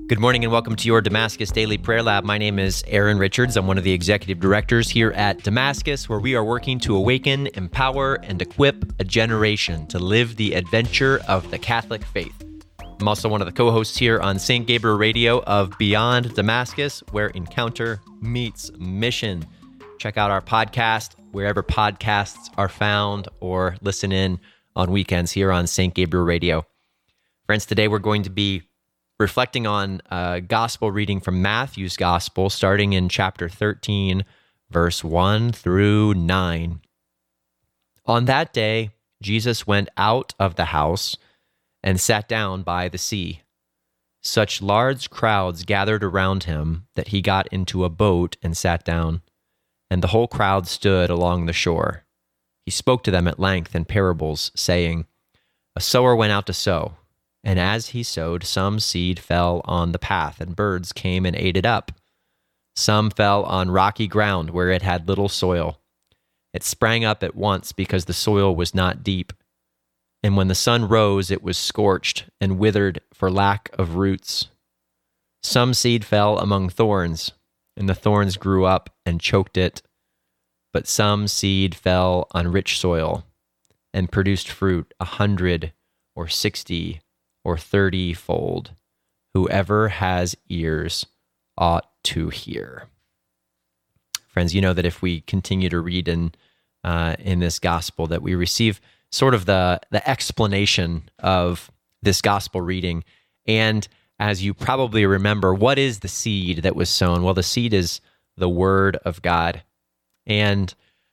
Good morning and welcome to your Damascus Daily Prayer Lab. My name is Aaron Richards. I'm one of the executive directors here at Damascus, where we are working to awaken, empower, and equip a generation to live the adventure of the Catholic faith. I'm also one of the co-hosts here on St. Gabriel Radio of Beyond Damascus, where encounter meets mission. Check out our podcast wherever podcasts are found, or listen in on weekends here on St. Gabriel Radio. Friends, today we're going to be reflecting on a gospel reading from Matthew's gospel, starting in chapter 13, verse 1 through 9. On that day, Jesus went out of the house and sat down by the sea. Such large crowds gathered around him that he got into a boat and sat down, and the whole crowd stood along the shore. He spoke to them at length in parables, saying, "A sower went out to sow. And as he sowed, some seed fell on the path, and birds came and ate it up. Some fell on rocky ground where it had little soil. It sprang up at once because the soil was not deep. And when the sun rose, it was scorched and withered for lack of roots. Some seed fell among thorns, and the thorns grew up and choked it. But some seed fell on rich soil and produced fruit 100 or 60 or 30-fold. Whoever has ears ought to hear." Friends, you know that if we continue to read in this gospel, that we receive sort of the explanation of this gospel reading. And as you probably remember, what is the seed that was sown? Well, the seed is the Word of God. And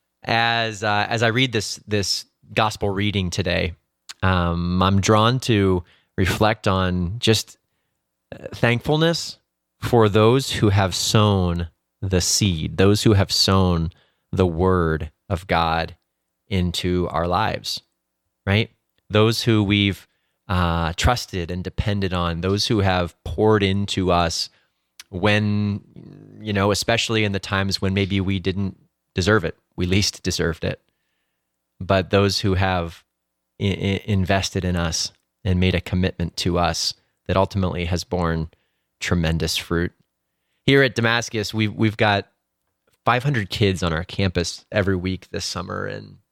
as I read this gospel reading today, I'm drawn to reflect on just thankfulness for those who have sown the seed, those who have sown the Word of God into our lives, right? Those who we've trusted and depended on, those who have poured into us when, especially in the times when maybe we didn't deserve it, we least deserved it, but those who have invested in us and made a commitment to us that ultimately has borne tremendous fruit. Here at Damascus, we've got 500 kids on our campus every week this summer,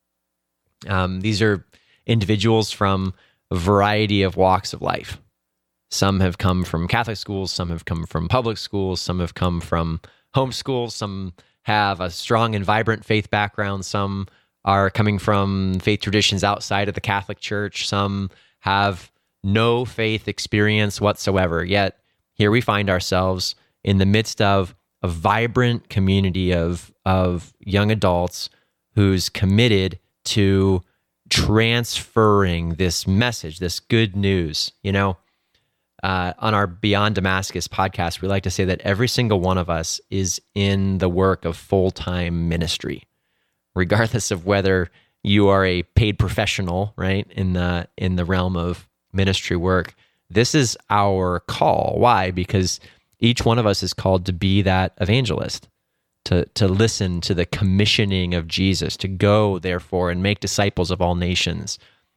and these are individuals from a variety of walks of life. Some have come from Catholic schools, some have come from public schools, some have come from homeschools, some have a strong and vibrant faith background, some are coming from faith traditions outside of the Catholic Church, some have no faith experience whatsoever. Yet here we find ourselves in the midst of a vibrant community of young adults who's committed to transferring this message, this good news. On our Beyond Damascus podcast, we like to say that every single one of us is in the work of full-time ministry, regardless of whether you are a paid professional, right, in the realm of ministry work. This is our call. Why? Because each one of us is called to be that evangelist, to listen to the commissioning of Jesus, to go, therefore, and make disciples of all nations.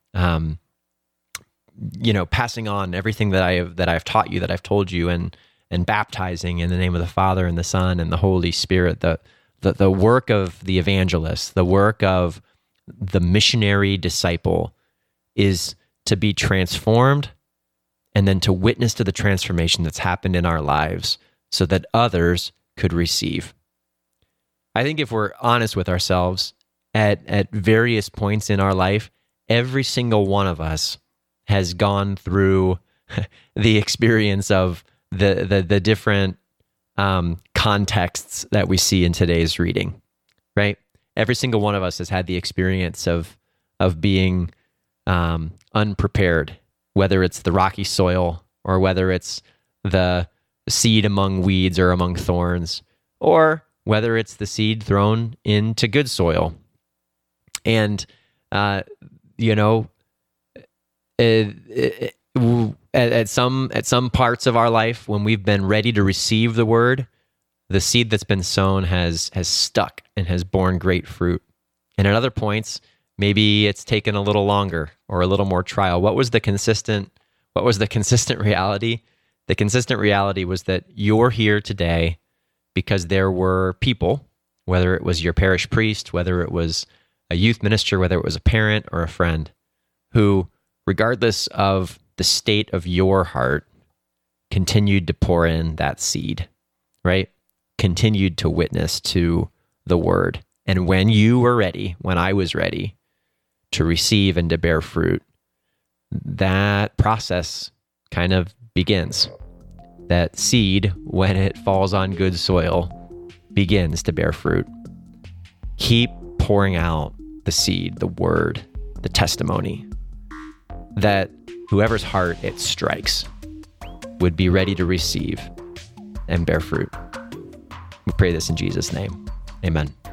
Passing on everything that I've taught you, that I've told you, and baptizing in the name of the Father and the Son and the Holy Spirit. The work of the evangelist, the work of the missionary disciple, is to be transformed and then to witness to the transformation that's happened in our lives so that others could receive. I think if we're honest with ourselves, at various points in our life, every single one of us has gone through the experience of the different contexts that we see in today's reading, right? Every single one of us has had the experience of being unprepared, whether it's the rocky soil or whether it's the seed among weeds or among thorns, or whether it's the seed thrown into good soil. And, at some parts of our life, when we've been ready to receive the word, the seed that's been sown has stuck and has borne great fruit. And at other points, maybe it's taken a little longer or a little more trial. What was the consistent reality? The consistent reality was that you're here today because there were people, whether it was your parish priest, whether it was a youth minister, whether it was a parent or a friend, who, regardless of the state of your heart, continued to pour in that seed, right? Continued to witness to the word. And when you were ready, when I was ready to receive and to bear fruit, that process kind of begins. That seed, when it falls on good soil, begins to bear fruit. Keep pouring out the seed, the word, the testimony, that whoever's heart it strikes would be ready to receive and bear fruit. We pray this in Jesus' name. Amen.